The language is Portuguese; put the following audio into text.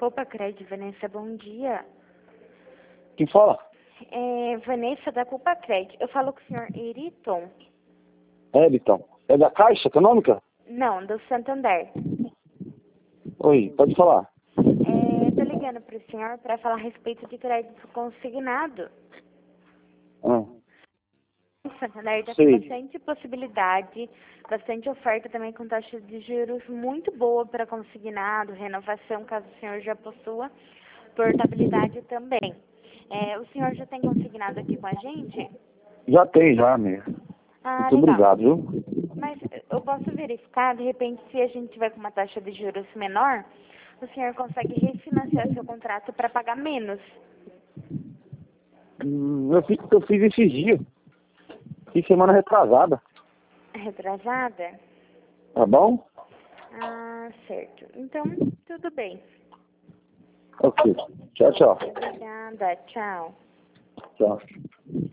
Poupa Crédito, Vanessa, bom dia. Quem fala? Vanessa, da Poupa Crédito. Eu falo com o senhor Eriton? Então. É da Caixa Econômica? Não, do Santander. Oi, pode falar. Tô ligando para o senhor para falar a respeito de crédito consignado. O Santander está com Sei. bastante possibilidade, bastante oferta também com taxa de juros muito boa para consignado, renovação, caso o senhor já possua, portabilidade também. O senhor já tem consignado aqui com a gente? Já tem, já, né? Ah, Muito legal. obrigado, viu? Mas eu posso verificar, de repente, se a gente tiver com uma taxa de juros menor, o senhor consegue refinanciar seu contrato para pagar menos. Eu fiz esses dias. Fiz semana retrasada. Retrasada? Tá bom? Ah, certo. Então, tudo bem. Ok. Tchau, tchau. Obrigada. Tchau. Tchau.